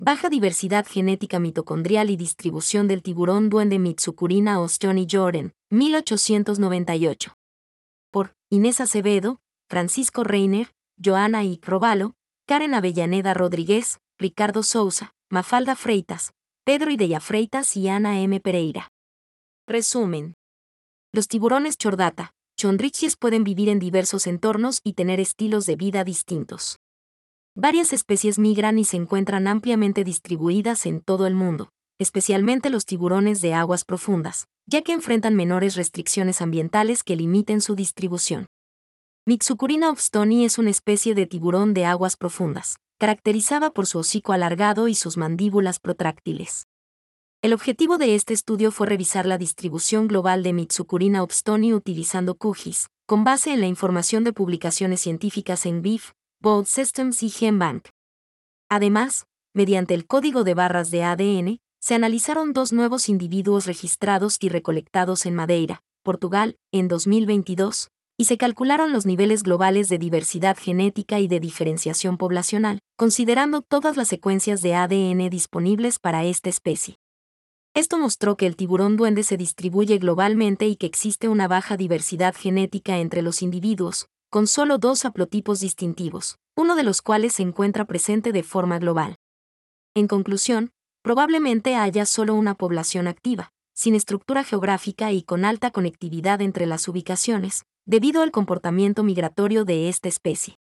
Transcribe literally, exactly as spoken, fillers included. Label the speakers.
Speaker 1: Baja diversidad genética mitocondrial y distribución del tiburón duende Mitsukurina Johnny Jordan, mil ochocientos noventa y ocho. Por Inés Acevedo, Francisco Reiner, Joana I. Robalo, Karen Avellaneda Rodríguez, Ricardo Sousa, Mafalda Freitas, Pedro Ideya Freitas y Ana M. Pereira. Resumen. Los tiburones chordata, chondriches pueden vivir en diversos entornos y tener estilos de vida distintos. Varias especies migran y se encuentran ampliamente distribuidas en todo el mundo, especialmente los tiburones de aguas profundas, ya que enfrentan menores restricciones ambientales que limiten su distribución. Mitsukurina hobsoni es una especie de tiburón de aguas profundas, caracterizada por su hocico alargado y sus mandíbulas protráctiles. El objetivo de este estudio fue revisar la distribución global de Mitsukurina hobsoni utilizando QGIS, con base en la información de publicaciones científicas en B I F, World Systems y GenBank. Además, mediante el código de barras de A D N, se analizaron dos nuevos individuos registrados y recolectados en Madeira, Portugal, en dos mil veintidós, y se calcularon los niveles globales de diversidad genética y de diferenciación poblacional, considerando todas las secuencias de A D N disponibles para esta especie. Esto mostró que el tiburón duende se distribuye globalmente y que existe una baja diversidad genética entre los individuos, con solo dos haplotipos distintivos, uno de los cuales se encuentra presente de forma global. En conclusión, probablemente haya solo una población activa, sin estructura geográfica y con alta conectividad entre las ubicaciones, debido al comportamiento migratorio de esta especie.